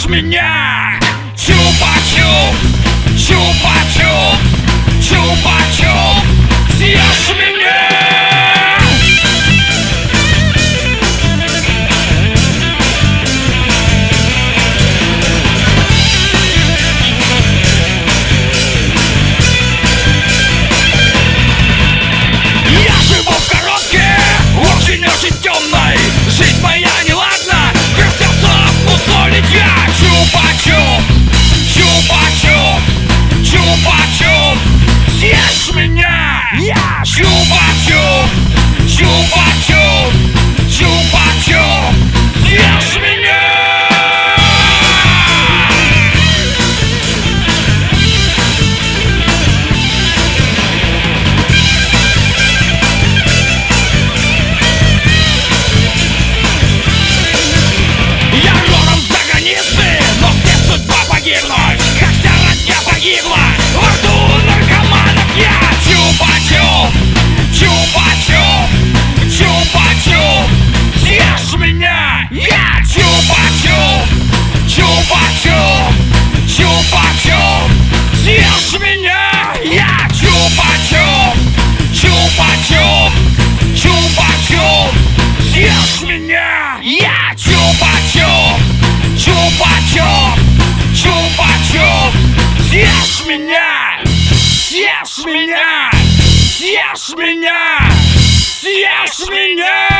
меня! Чупа-чуп, чупа-чуп, чупа-чуп, съешь меня! Я живу в коробке, очень-очень темной. Жизнь моя неладна, вертятся мусолить я. Чупа-чуп, чупа-чуп, чупа-чуп, съешь меня! Я чупа-чуп, чупа-чуп, чупа-чуп, съешь меня! Я родом с границы, но здесь судьба погибнуть. Хотя родня погибла, во рту наркоманов я. Чупа-чуп, чупа-чуп, чупа-чуп, съешь меня! Я чупа-чуп, чупа-чуп, чупа-чуп, съешь меня! Я чупа-чуп, чупа-чуп, чупа-чуп, съешь меня! Я чупа-чуп, чупа-чуп, чупа-чуп, съешь меня! Съешь меня! Съешь меня! Съешь меня!